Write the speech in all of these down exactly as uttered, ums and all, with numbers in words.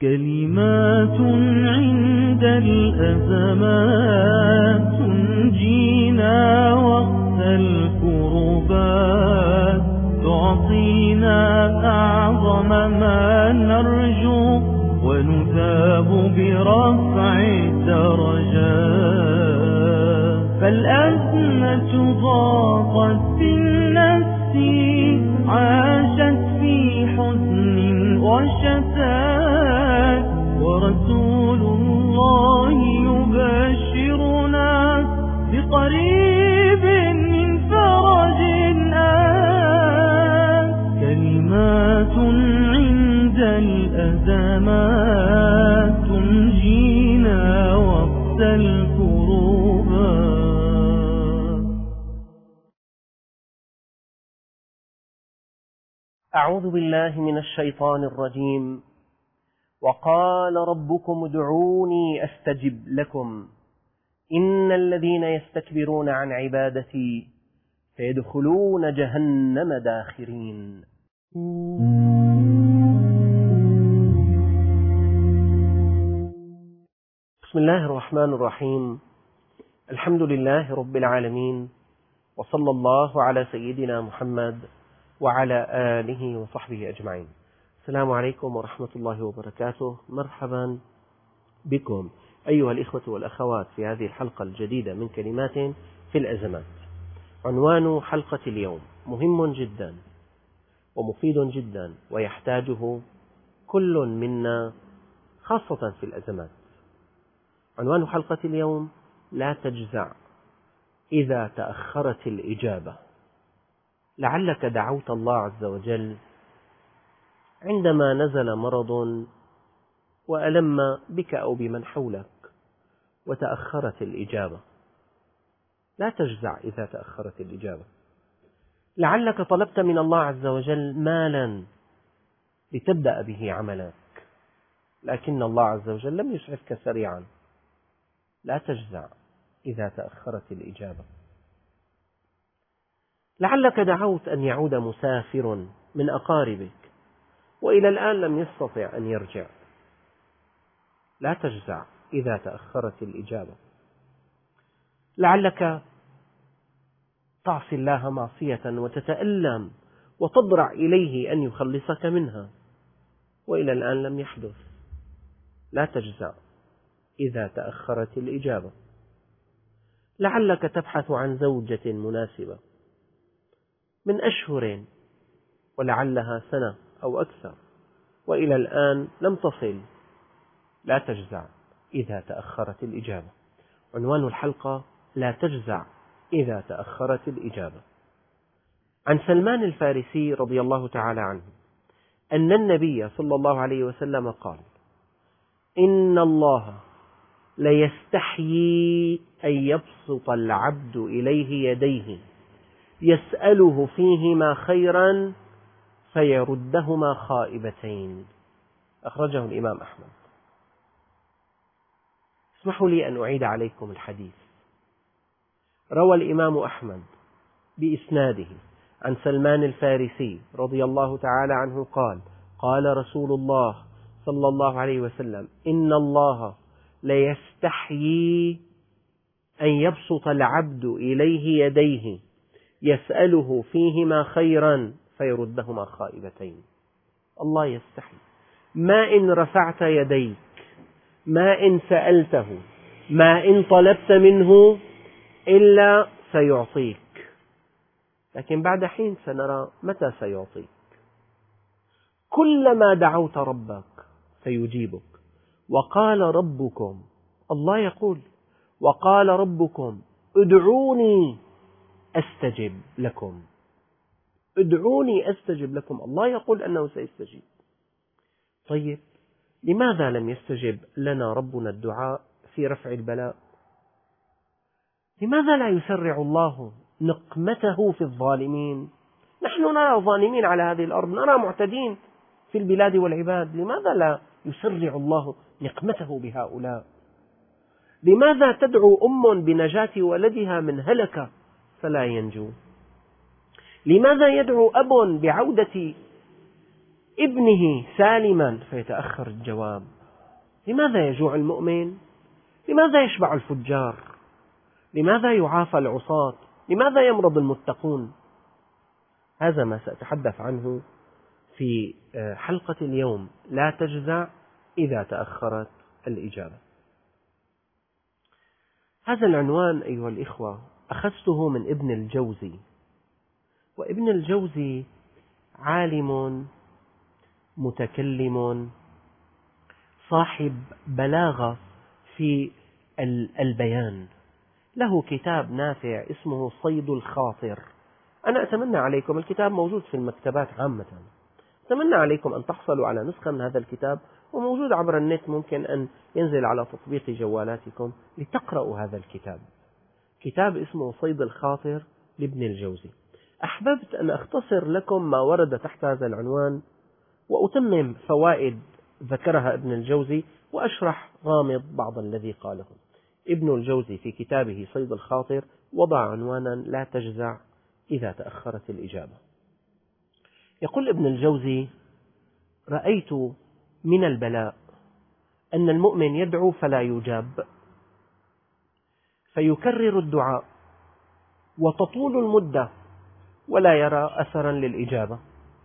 كلمات عند الأزمات تنجينا وقت الكربات، تعطينا أعظم ما نرجو ونثاب برفع الدرجات. فالأزمة ضاقت بالنفس، عاشت في حزن وشتات، ورسول الله يبشرنا بقريب من فرج آت. كلمات عند الأزمات تنجينا وقت الكروبات. أعوذ بالله من الشيطان الرجيم. وقال ربكم ادعوني أستجب لكم إن الذين يستكبرون عن عبادتي سيدخلون جهنم داخرين. بسم الله الرحمن الرحيم. الحمد لله رب العالمين، وصلى الله على سيدنا محمد وعلى آله وصحبه أجمعين. السلام عليكم ورحمة الله وبركاته. مرحبا بكم أيها الإخوة والأخوات في هذه الحلقة الجديدة من كلمات في الأزمات. عنوان حلقة اليوم مهم جدا ومفيد جدا ويحتاجه كل منا خاصة في الأزمات. عنوان حلقة اليوم: لا تجزع إذا تأخرت الإجابة. لعلك دعوت الله عز وجل عندما نزل مرض وألم بك أو بمن حولك وتأخرت الإجابة. لا تجزع إذا تأخرت الإجابة. لعلك طلبت من الله عز وجل مالا لتبدأ به عملك، لكن الله عز وجل لم يسعفك سريعا. لا تجزع إذا تأخرت الإجابة. لعلك دعوت أن يعود مسافر من أقاربك وإلى الآن لم يستطع أن يرجع. لا تجزع إذا تأخرت الإجابة. لعلك تعصي الله معصية وتتألم وتضرع إليه أن يخلصك منها وإلى الآن لم يحدث. لا تجزع إذا تأخرت الإجابة. لعلك تبحث عن زوجة مناسبة من أشهر ولعلها سنة أو أكثر وإلى الآن لم تصل. لا تجزع إذا تأخرت الإجابة. عنوان الحلقة: لا تجزع إذا تأخرت الإجابة. عن سلمان الفارسي رضي الله تعالى عنه أن النبي صلى الله عليه وسلم قال: إن الله ليستحيي أن يبسط العبد إليه يديه يسأله فيهما خيرا فيردهما خائبتين. أخرجه الإمام أحمد. اسمحوا لي أن أعيد عليكم الحديث. روى الإمام أحمد بإسناده عن سلمان الفارسي رضي الله تعالى عنه قال: قال رسول الله صلى الله عليه وسلم: إن الله ليستحيي أن يبسط العبد إليه يديه يسأله فيهما خيرا فيردهما خائبتين. الله يستحي. ما إن رفعت يديك، ما إن سألته، ما إن طلبت منه إلا سيعطيك، لكن بعد حين سنرى متى سيعطيك. كلما دعوت ربك سيجيبك. وقال ربكم، الله يقول: وقال ربكم ادعوني أستجب لكم. ادعوني أستجب لكم. الله يقول أنه سيستجيب. طيب، لماذا لم يستجب لنا ربنا الدعاء في رفع البلاء؟ لماذا لا يسرع الله نقمته في الظالمين؟ نحن نرى ظالمين على هذه الأرض، نرى معتدين في البلاد والعباد. لماذا لا يسرع الله نقمته بهؤلاء؟ لماذا تدعو أم بنجاة ولدها من هلكة فلا ينجو؟ لماذا يدعو أب بعودة ابنه سالما فيتأخر الجواب. لماذا يجوع المؤمن؟ لماذا يشبع الفجار؟ لماذا يعافى العصاة؟ لماذا يمرض المتقون؟ هذا ما سأتحدث عنه في حلقة اليوم، لا تجزع إذا تأخرت الإجابة. هذا العنوان أيها الإخوة أخذته من ابن الجوزي، وابن الجوزي عالم متكلم صاحب بلاغة في البيان، له كتاب نافع اسمه صيد الخاطر. أنا أتمنى عليكم، الكتاب موجود في المكتبات عامة، أتمنى عليكم أن تحصلوا على نسخة من هذا الكتاب، وموجود عبر النت، ممكن أن ينزل على تطبيق جوالاتكم لتقرأوا هذا الكتاب. كتاب اسمه صيد الخاطر لابن الجوزي. أحببت أن أختصر لكم ما ورد تحت هذا العنوان، وأتمم فوائد ذكرها ابن الجوزي، وأشرح غامض بعض الذي قاله. ابن الجوزي في كتابه صيد الخاطر وضع عنوانا لا تجزع إذا تأخرت الإجابة. يقول ابن الجوزي: رأيت من البلاء أن المؤمن يدعو فلا يجاب، فيكرر الدعاء وتطول المدة ولا يرى أثرا للإجابة.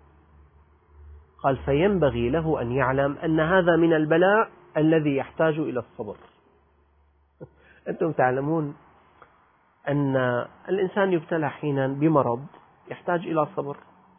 قال: فينبغي له أن يعلم أن هذا من البلاء الذي يحتاج إلى الصبر. أنتم تعلمون أن الإنسان يبتلى أحيانا بمرض يحتاج إلى صبر،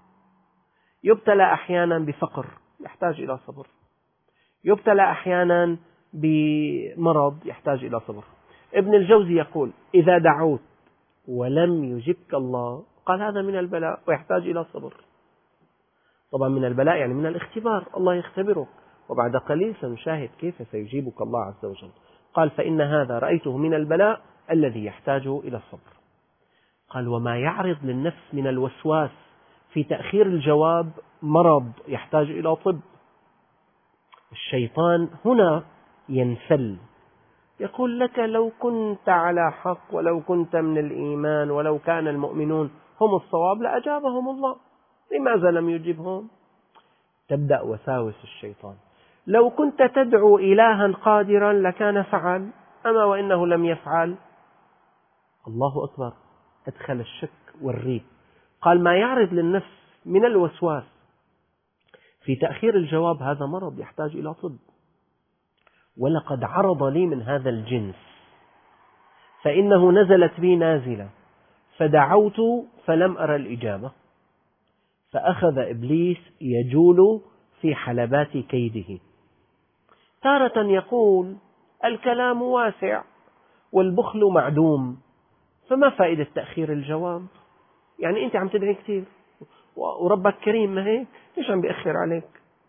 يبتلى أحيانا بفقر يحتاج إلى صبر، يبتلى أحيانا بمرض يحتاج إلى صبر. ابن الجوزي يقول: إذا دعوت ولم يجبك الله، قال هذا من البلاء ويحتاج إلى صبر. طبعا من البلاء يعني من الاختبار، الله يختبرك، وبعد قليل سنشاهد كيف سيجيبك الله عز وجل. قال: فإن هذا رأيته من البلاء الذي يحتاج إلى الصبر. قال: وما يعرض للنفس من الوسواس في تأخير الجواب مرض يحتاج إلى طب. الشيطان هنا ينسل، يقول لك: لو كنت على حق، ولو كنت من الإيمان، ولو كان المؤمنون هم الصواب لأجابهم الله، لماذا لم يجبهم؟ تبدأ وساوس الشيطان: لو كنت تدعو إلها قادرا لكان فعل، أما وإنه لم يفعل. الله أكبر، أدخل الشك والريب. قال: ما يعرض للنفس من الوسواس في تأخير الجواب هذا مرض يحتاج إلى طب. ولقد عرض لي من هذا الجنس، فإنه نزلت بي نازلة فدعوت فلم أرى الإجابة، فأخذ إبليس يجول في حلبات كيده. تارة يقول: الكلام واسع والبخل معدوم، فما فائدة تأخير الجواب؟ يعني أنت عم تدعي كثير وربك كريم، ما هيك؟ ليش عم بيأخر عليك؟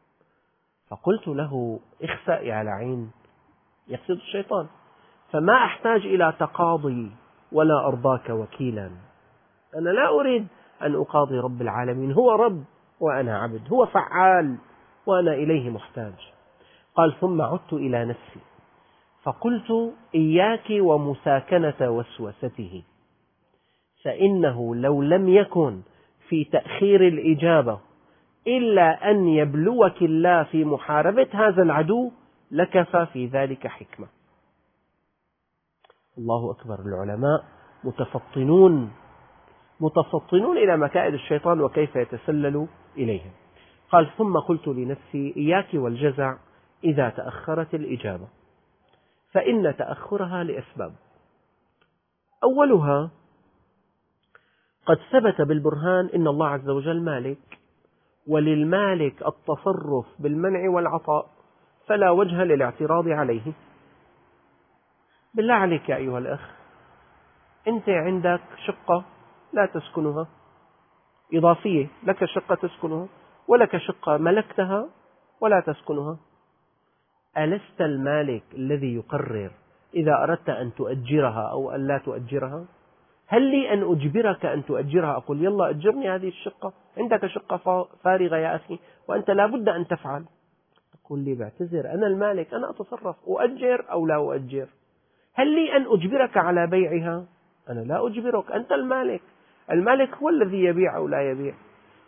فقلت له: اخسأ يا لعين، يقصد الشيطان، فما أحتاج إلى تقاضي ولا أرضاك وكيلا. أنا لا أريد أن أقاضي رب العالمين، هو رب وأنا عبد، هو فعال وأنا إليه محتاج. قال: ثم عدت إلى نفسي فقلت: إياك ومساكنة وسوسته، فإنه لو لم يكن في تأخير الإجابة إلا أن يبلوك الله في محاربة هذا العدو لكفى في ذلك حكمة. الله أكبر. العلماء متفطنون متفطنون إلى مكائد الشيطان وكيف يتسلل إليهم. قال: ثم قلت لنفسي: إياك والجزع إذا تأخرت الإجابة، فإن تأخرها لأسباب. أولها: قد ثبت بالبرهان إن الله عز وجل مالك، وللمالك التصرف بالمنع والعطاء، فلا وجه للاعتراض عليه. بالله عليك يا أيها الأخ، أنت عندك شقة لا تسكنها، إضافية، لك شقة تسكنها ولك شقة ملكتها ولا تسكنها. ألست المالك الذي يقرر إذا أردت أن تؤجرها أو أن لا تؤجرها؟ هل لي أن أجبرك أن تؤجرها؟ أقول: يلا أجرني هذه الشقة، عندك شقة فارغة يا أخي وأنت لا بد أن تفعل. تقول لي: بعتذر، أنا المالك، أنا أتصرف، أؤجر أو لا أؤجر. هل لي أن أجبرك على بيعها؟ أنا لا أجبرك، أنت المالك، المالك هو الذي يبيع أو لا يبيع.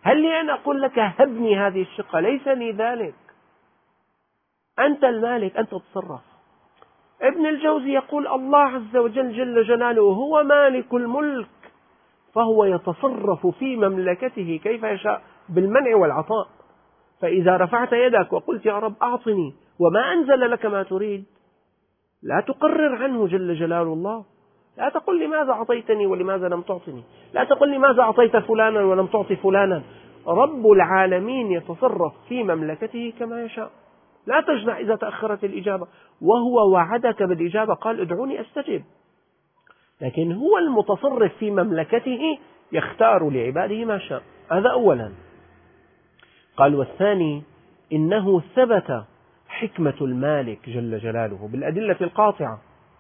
هل لي أن أقول لك هبني هذه الشقة؟ ليس لي ذلك، أنت المالك، أنت تتصرف. ابن الجوزي يقول الله عز وجل جل جلاله هو مالك الملك، فهو يتصرف في مملكته كيف يشاء بالمنع والعطاء. فإذا رفعت يدك وقلت يا رب أعطني وما أنزل لك ما تريد، لا تقرر عنه جل جلال الله. لا تقل لماذا أعطيتني ولماذا لم تعطني، لا تقل لماذا أعطيت فلانا ولم تعطي فلانا. رب العالمين يتصرف في مملكته كما يشاء. لا تجزع إذا تأخرت الإجابة، وهو وعدك بالإجابة، قال ادعوني أستجب. لكن هو المتصرف في مملكته يختار لعباده ما شاء. هذا أولا. قال والثاني إنه ثبت حكمة المالك جل جلاله بالأدلة القاطعة،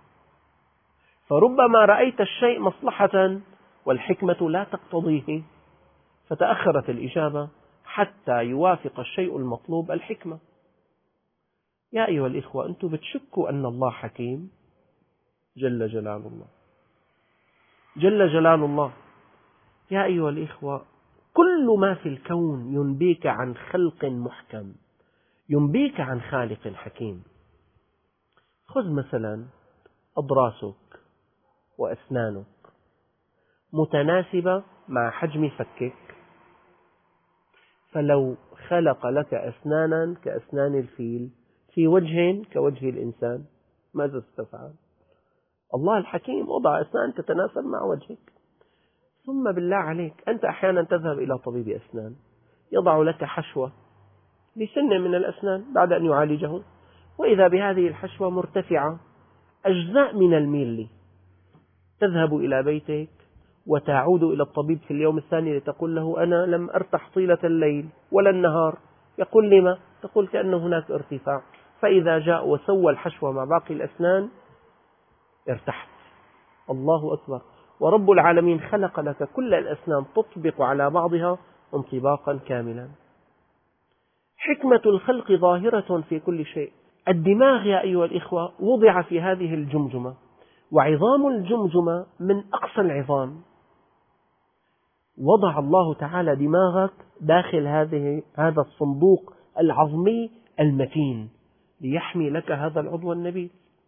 فربما رأيت الشيء مصلحة والحكمة لا تقتضيه فتأخرت الإجابة حتى يوافق الشيء المطلوب الحكمة. يا أيها الإخوة، أنتم بتشكوا أن الله حكيم؟ جل جلال الله، جل جلال الله. يا أيها الإخوة، كل ما في الكون ينبيك عن خلق محكم، ينبيك عن خالق حكيم. خذ مثلا أضراسك وأسنانك متناسبة مع حجم فكك، فلو خلق لك أسنانا كأسنان الفيل في وجه كوجه الإنسان ماذا ستفعل؟ الله الحكيم وضع أسنان تتناسب مع وجهك. ثم بالله عليك، أنت أحيانا تذهب إلى طبيب أسنان يضع لك حشوة لسن من الأسنان بعد أن يعالجه، وإذا بهذه الحشوة مرتفعة أجزاء من الميل. تذهب إلى بيتك وتعود إلى الطبيب في اليوم الثاني لتقول له أنا لم أرتح طيلة الليل ولا النهار. يقول لما؟ تقول كأن هناك ارتفاع. فإذا جاء وسوى الحشوة مع باقي الأسنان ارتحت. الله أكبر. ورب العالمين خلق لك كل الأسنان تطبق على بعضها انطباقا كاملا. حكمة الخلق ظاهرة في كل شيء. الدماغ يا أيها الإخوة وضع في هذه الجمجمة، وعظام الجمجمة من أقصى العظام. وضع الله تعالى دماغك داخل هذه هذا الصندوق العظمي المتين ليحمي لك هذا العضو النبيل.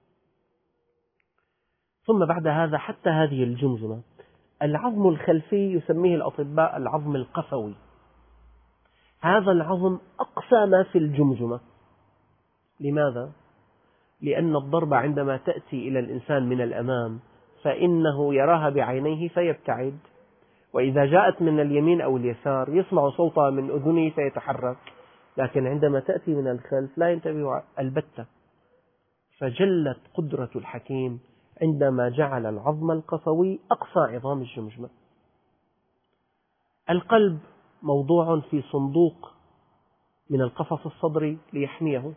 ثم بعد هذا حتى هذه الجمجمة، العظم الخلفي يسميه الأطباء العظم القفوي. هذا العظم أقصى ما في الجمجمة. لماذا؟ لأن الضربة عندما تأتي إلى الإنسان من الأمام فإنه يراها بعينيه فيبتعد، وإذا جاءت من اليمين أو اليسار يسمع صوتها من أذنه فيتحرك، لكن عندما تأتي من الخلف لا ينتبه البتة. فجلت قدرة الحكيم عندما جعل العظم القفوي أقصى عظام الجمجمة. القلب موضوع في صندوق من القفص الصدري ليحميه.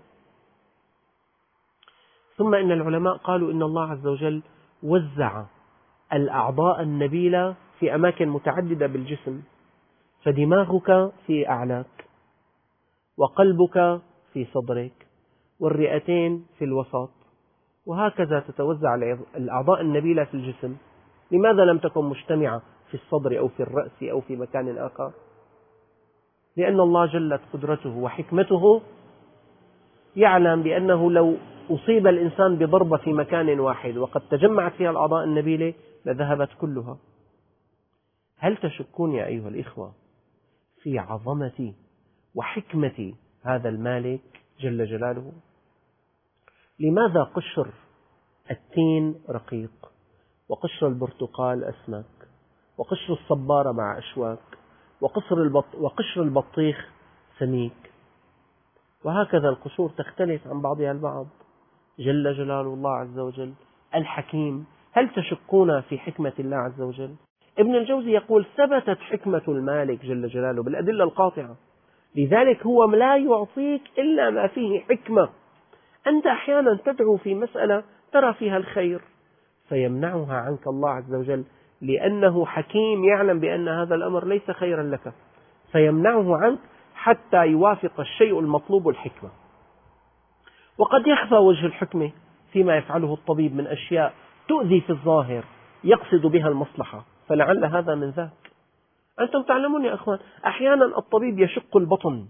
ثم إن العلماء قالوا إن الله عز وجل وزع الأعضاء النبيلة في أماكن متعددة بالجسم، فدماغك في أعلاك، وقلبك في صدرك، والرئتين في الوسط، وهكذا تتوزع الأعضاء النبيلة في الجسم. لماذا لم تكن مجتمعة في الصدر أو في الرأس أو في مكان آخر؟ لأن الله جلت قدرته وحكمته يعلم بأنه لو أصيب الإنسان بضربة في مكان واحد وقد تجمعت فيها الأعضاء النبيلة لذهبت كلها. هل تشكون يا أيها الإخوة في عظمة وحكمة هذا المالك جل جلاله؟ لماذا قشر التين رقيق، وقشر البرتقال أسمك، وقشر الصبارة مع أشواك، وقشر البط وقشر البطيخ سميك، وهكذا القشور تختلف عن بعضها البعض؟ جل جلال الله عز وجل الحكيم. هل تشكون في حكمة الله عز وجل؟ ابن الجوزي يقول ثبتت حكمة المالك جل جلاله بالأدلة القاطعة، لذلك هو لا يعطيك إلا ما فيه حكمة. أنت أحيانا تدعو في مسألة ترى فيها الخير فيمنعها عنك الله عز وجل، لأنه حكيم يعلم بأن هذا الأمر ليس خيرا لك فيمنعه عنك حتى يوافق الشيء المطلوب الحكمة. وقد يخفى وجه الحكمة فيما يفعله الطبيب من أشياء تؤذي في الظاهر يقصد بها المصلحة، فلعل هذا من ذاك. أنتم تعلمون يا أخوان، أحيانا الطبيب يشق البطن.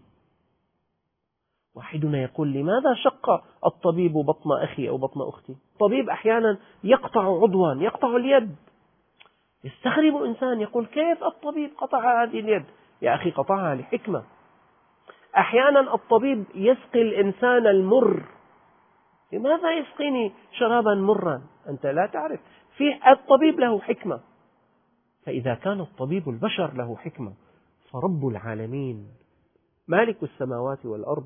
واحدنا يقول لماذا شق الطبيب بطن أخي أو بطن أختي؟ الطبيب أحيانا يقطع عضوا، يقطع اليد. يستغرب إنسان يقول كيف الطبيب قطع هذه اليد؟ يا أخي قطعها لحكمة. أحيانا الطبيب يسقي الإنسان المر. لماذا يسقيني شرابا مرا؟ أنت لا تعرف. في الطبيب له حكمة. فإذا كان الطبيب البشر له حكمة، فرب العالمين مالك السماوات والأرض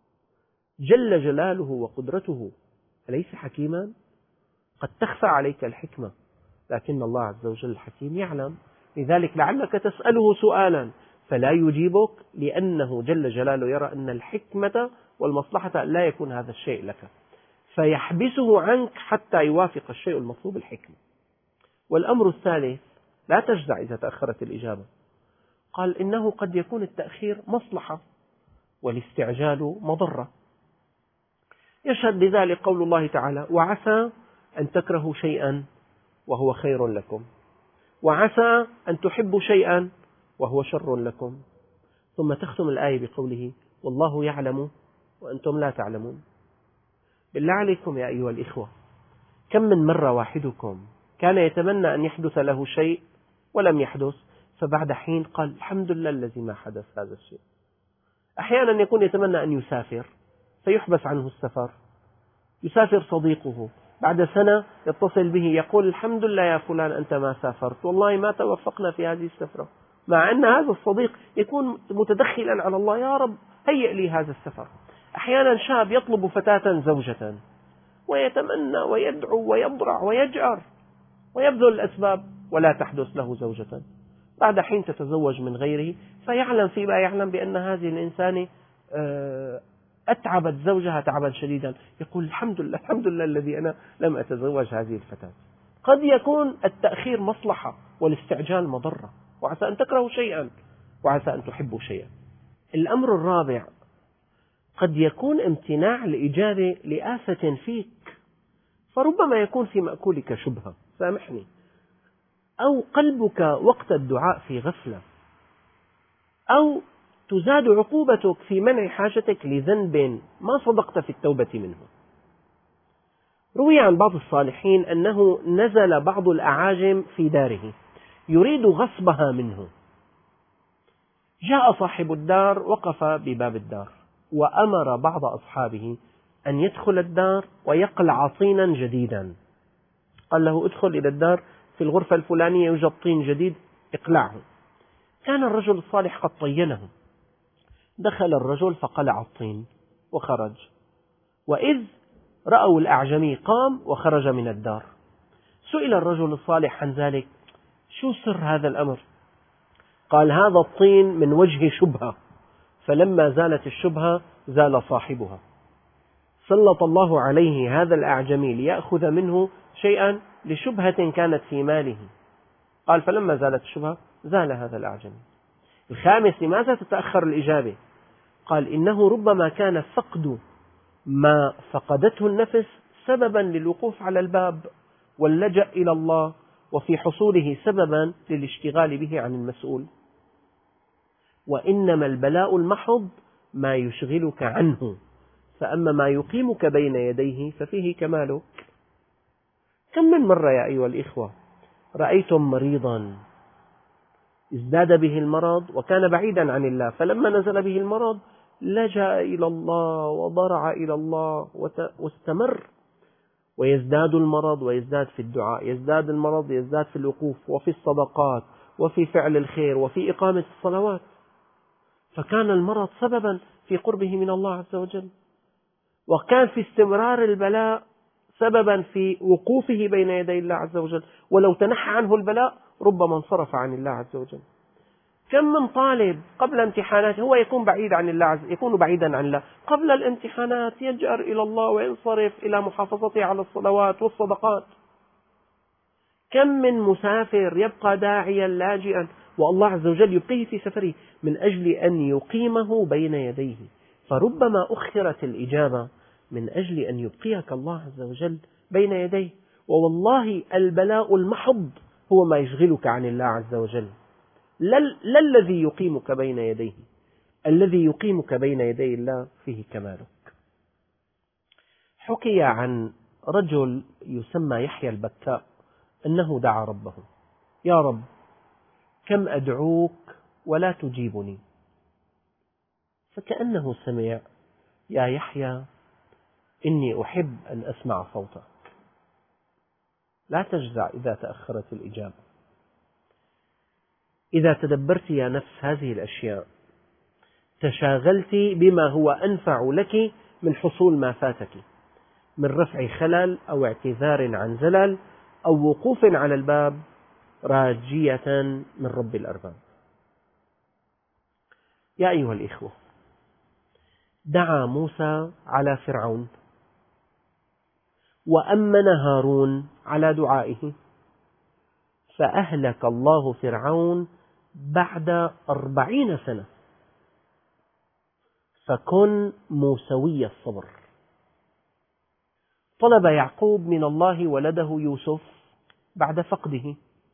جل جلاله وقدرته أليس حكيما؟ قد تخفى عليك الحكمة، لكن الله عز وجل الحكيم يعلم. لذلك لعلك تسأله سؤالا فلا يجيبك، لأنه جل جلاله يرى أن الحكمة والمصلحة لا يكون هذا الشيء لك، فيحبسه عنك حتى يوافق الشيء المطلوب الحكمة. والأمر الثالث، لا تجزع إذا تأخرت الإجابة. قال إنه قد يكون التأخير مصلحة والاستعجال مضرة. يشهد لذلك قول الله تعالى: وعسى أن تكرهوا شيئا وهو خير لكم، وعسى أن تحبوا شيئا وهو شر لكم. ثم تختم الآية بقوله: والله يعلم وأنتم لا تعلمون. بالله عليكم يا أيها الإخوة، كم من مرة واحدكم كان يتمنى أن يحدث له شيء ولم يحدث، فبعد حين قال الحمد لله الذي ما حدث هذا الشيء. أحيانا يكون يتمنى أن يسافر فيحبس عنه السفر. يسافر صديقه، بعد سنة يتصل به يقول الحمد لله يا فلان أنت ما سافرت، والله ما توفقنا في هذه السفرة، مع أن هذا الصديق يكون متدخلا على الله: يا رب هيئ لي هذا السفر. أحيانا شاب يطلب فتاة زوجة ويتمنى ويدعو ويضرع ويجأر ويبذل الأسباب ولا تحدث له زوجة. بعد حين تتزوج من غيره فيعلم فيما يعلم بأن هذه الإنسان أتعبت زوجها تعبا شديدا، يقول الحمد لله الحمد لله الذي أنا لم أتزوج هذه الفتاة. قد يكون التأخير مصلحة والاستعجال مضرة. وعسى أن تكرهوا شيئا وعسى أن تحبوا شيئا. الأمر الرابع، قد يكون امتناع الإجابة لآفة فيك، فربما يكون في مأكولك شبهة، سامحني، أو قلبك وقت الدعاء في غفلة، أو تزاد عقوبتك في منع حاجتك لذنب ما صدقت في التوبة منه. روي عن بعض الصالحين أنه نزل بعض الأعاجم في داره يريد غصبها منه. جاء صاحب الدار وقف بباب الدار وأمر بعض أصحابه أن يدخل الدار ويقلع طينا جديدا. قال له ادخل إلى الدار في الغرفة الفلانية يوجد طين جديد اقلعه. كان الرجل الصالح قد طينه. دخل الرجل فقلع الطين وخرج، وإذ رأوا الأعجمي قام وخرج من الدار. سئل الرجل الصالح عن ذلك: شو سر هذا الأمر؟ قال: هذا الطين من وجه شبهة، فلما زالت الشبهة زال صاحبها. سلط الله عليه هذا الأعجمي ليأخذ منه شيئا لشبهة كانت في ماله. قال: فلما زالت الشبهة زال هذا الأعجمي. الخامس، لماذا تتأخر الإجابة؟ قال: إنه ربما كان فقد ما فقدته النفس سببا للوقوف على الباب واللجأ إلى الله، وفي حصوله سببا للاشتغال به عن المسؤول. وإنما البلاء المحض ما يشغلك عنه، فأما ما يقيمك بين يديه ففيه كمالك. كم من مرة يا أيها الإخوة رأيتم مريضا ازداد به المرض وكان بعيدا عن الله، فلما نزل به المرض لجأ إلى الله وضرع إلى الله واستمر، ويزداد المرض ويزداد في الدعاء، يزداد المرض يزداد في الوقوف وفي الصدقات وفي فعل الخير وفي إقامة الصلوات، فكان المرض سببا في قربه من الله عز وجل، وكان في استمرار البلاء سببا في وقوفه بين يدي الله عز وجل، ولو تنحى عنه البلاء ربما انصرف عن الله عز وجل. كم من طالب قبل امتحانات هو يكون بعيد عن الله عز يكون بعيدا عن الله، قبل الامتحانات يجأر إلى الله وينصرف إلى محافظته على الصلوات والصدقات. كم من مسافر يبقى داعيا لاجئا والله عز وجل يبقيه في سفره من أجل أن يقيمه بين يديه، فربما أخرت الإجابة من أجل أن يبقيك الله عز وجل بين يديه. ووالله البلاء المحض هو ما يشغلك عن الله عز وجل. لا الذي يقيمك بين يديه، الذي يقيمك بين يدي الله فيه كمالك. حكي عن رجل يسمى يحيى البكاء أنه دعا ربه: يا رب كم أدعوك ولا تجيبني. فكأنه سمع: يا يحيى إني أحب أن أسمع صوتك، لا تجزع إذا تأخرت الإجابة. إذا تدبرت يا نفس هذه الأشياء تشاغلت بما هو أنفع لك من حصول ما فاتك، من رفع خلل أو اعتذار عن زلل أو وقوف على الباب راجية من رب الأرباب. يا أيها الإخوة، دعا موسى على فرعون وأمن هارون على دعائه، فأهلك الله فرعون بعد أربعين سنة. فكن موسوي الصبر. طلب يعقوب من الله ولده يوسف بعد فقده،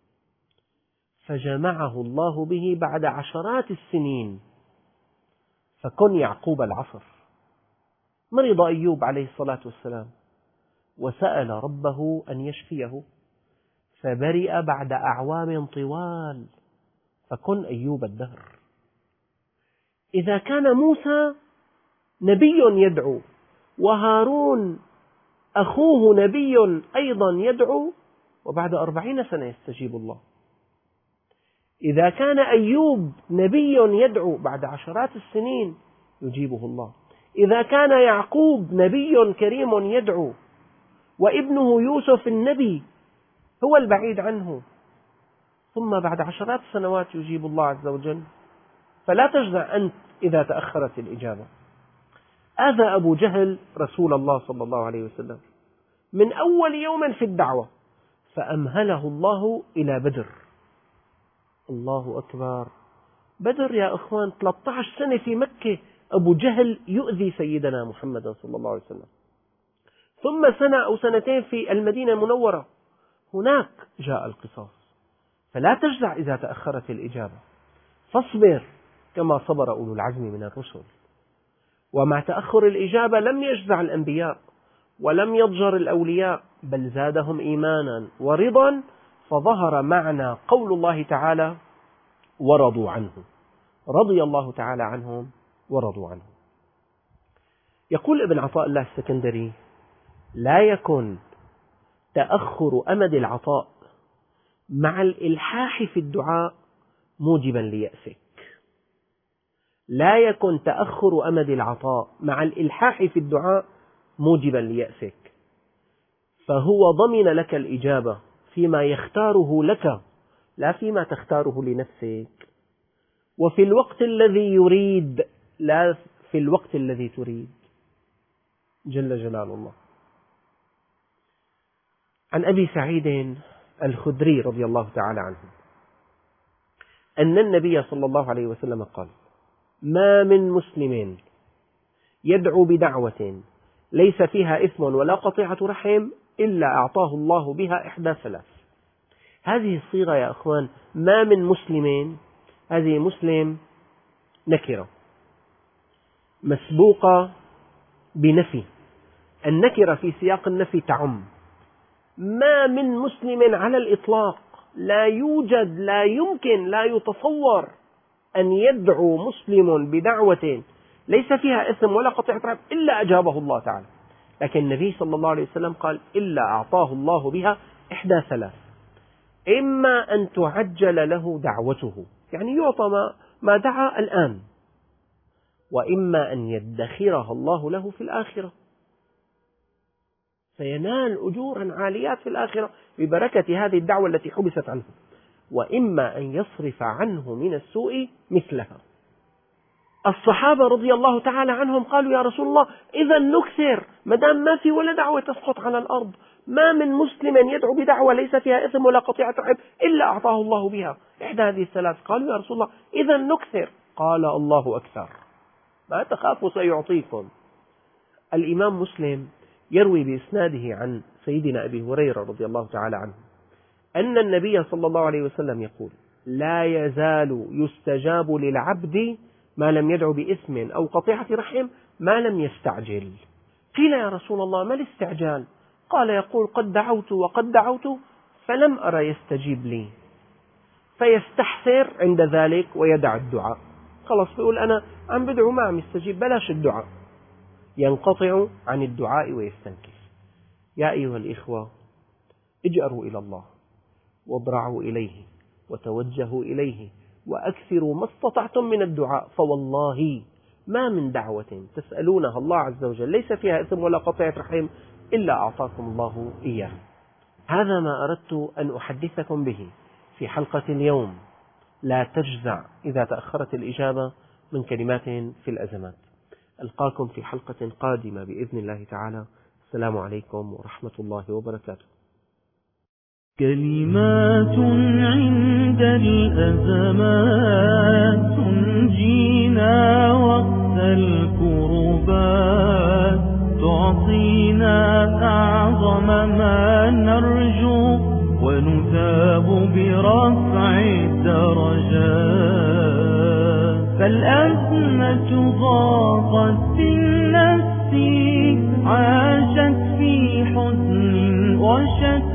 فجمعه الله به بعد عشرات السنين. فكن يعقوب العصر. مرض أيوب عليه الصلاة والسلام وسأل ربه أن يشفيه، فبرئ بعد أعوام طوال. فكن أيوب الدهر. إذا كان موسى نبي يدعو وهارون أخوه نبي أيضا يدعو، وبعد أربعين سنة يستجيب الله. إذا كان أيوب نبي يدعو، بعد عشرات السنين يجيبه الله. إذا كان يعقوب نبي كريم يدعو وابنه يوسف النبي هو البعيد عنه، ثم بعد عشرات السنوات يجيب الله عز وجل، فلا تجزع أنت إذا تأخرت الإجابة. آذى أبو جهل رسول الله صلى الله عليه وسلم من أول يوم في الدعوة، فأمهله الله إلى بدر. الله أكبر! بدر يا أخوان، ثلاثة عشر سنة في مكة أبو جهل يؤذي سيدنا محمد صلى الله عليه وسلم، ثم سنة أو سنتين في المدينة المنورة، هناك جاء القصاص. فلا تجزع إذا تأخرت الإجابة، فاصبر كما صبر أولو العزم من الرسل. ومع تأخر الإجابة لم يجزع الأنبياء ولم يضجر الأولياء، بل زادهم إيمانا ورضا، فظهر معنى قول الله تعالى: ورضوا عنه. رضي الله تعالى عنهم ورضوا عنه. يقول ابن عطاء الله السكندري: لا يكن تأخر أمد العطاء مع الإلحاح في الدعاء موجبا ليأسك. لا يكن تأخر أمد العطاء مع الإلحاح في الدعاء موجبا ليأسك، فهو ضمن لك الإجابة فيما يختاره لك لا فيما تختاره لنفسك، وفي الوقت الذي يريد لا في الوقت الذي تريد، جل جلال الله. عن أبي سعيد الخدري رضي الله تعالى عنه أن النبي صلى الله عليه وسلم قال: ما من مسلم يدعو بدعوة ليس فيها إثم ولا قطيعة رحم إلا أعطاه الله بها إحدى ثلاث. هذه الصيغة يا أخوان، ما من مسلم، هذه مسلم نكرة مسبوقة بنفي، النكرة في سياق النفي تعم. ما من مسلم على الإطلاق، لا يوجد، لا يمكن، لا يتصور أن يدعو مسلم بدعوة ليس فيها إثم ولا قطيعة رحم إلا أجابه الله تعالى. لكن النبي صلى الله عليه وسلم قال: إلا أعطاه الله بها إحدى ثلاث: إما أن تعجل له دعوته، يعني يعطى ما, ما دعا الآن، وإما أن يدخرها الله له في الآخرة، فينال أجورا عاليات في الآخرة ببركة هذه الدعوة التي حبست عنه، وإما أن يصرف عنه من السوء مثلها. الصحابة رضي الله تعالى عنهم قالوا: يا رسول الله، إذا نكثر، ما دام ما في ولا دعوة تسقط على الأرض، ما من مسلم يدعو بدعوة ليس فيها إثم ولا قطيعة رحم إلا أعطاه الله بها إحدى هذه الثلاث. قالوا: يا رسول الله، إذا نكثر. قال: الله أكثر، ما تخافوا سيعطيكم. الإمام مسلم يروي بإسناده عن سيدنا أبي هريرة رضي الله تعالى عنه أن النبي صلى الله عليه وسلم يقول: لا يزال يستجاب للعبد ما لم يدعو بإثم أو قطيعة رحم ما لم يستعجل. قيل يا رسول الله ما الاستعجال؟ قال يقول قد دعوت وقد دعوت فلم أرى يستجيب لي، فيستحسر عند ذلك ويدع الدعاء. خلاص بيقول أنا عم بدعو ما عم يستجيب، بلاش الدعاء، ينقطع عن الدعاء ويستنكف. يا أيها الإخوة، اجأروا إلى الله واضرعوا إليه وتوجهوا إليه وأكثروا ما استطعتم من الدعاء، فوالله ما من دعوة تسألونها الله عز وجل ليس فيها إثم ولا قطيعة رحم إلا أعطاكم الله إياه. هذا ما أردت أن أحدثكم به في حلقة اليوم. لا تجزع إذا تأخرت الإجابة من كلمات في الأزمات. ألقاكم في حلقة قادمة بإذن الله تعالى. السلام عليكم ورحمة الله وبركاته. كلمات عند الأزمات تنجينا وقت الكربات، تعطينا أعظم ما نرجو ونثاب برفع الدرجات. فالأزمة ضاقت بالنفس، عاشت في حزن وشك